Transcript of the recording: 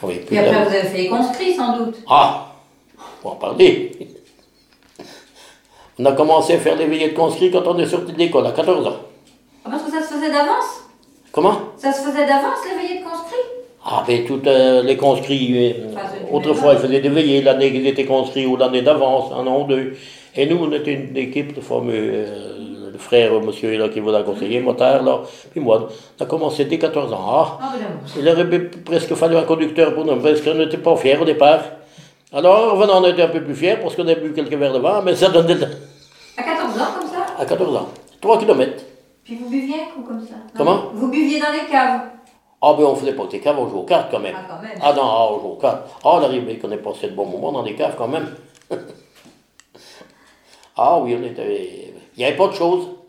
Oui, Puis après, vous avez fait les conscrits, sans doute. Ah, on va en parler. On a commencé à faire les veillées de conscrits quand on est sorti de l'école, à 14 ans. Ah, parce que ça se faisait d'avance? Comment? Ça se faisait d'avance, les veillées de conscrits? Ah, ben, tous les conscrits, autrefois, ils faisaient des veillées l'année qu'ils étaient conscrits ou l'année d'avance, un an ou deux. Et nous, on était une équipe de fameux, le frère, monsieur là, qui vous a conseillé, Motard, là, puis moi, on a commencé dès 14 ans. Ah, il aurait presque fallu un conducteur pour nous, parce qu'on n'était pas fiers au départ. Alors, venant, on était un peu plus fiers parce qu'on avait bu quelques verres de vin, mais ça donnait... À 14 ans, comme ça? À 14 ans. 3 kilomètres. Puis vous buviez ou comme ça? Comment? Vous buviez dans les caves? Ah ben on faisait pas des caves, on jouait aux cartes quand même. Ah, quand même. Ah non, on jouait aux cartes. Ah, on arrivait qu'on ait passé de bons moments dans des caves quand même. Ah oui, on était... Il n'y avait pas de choses.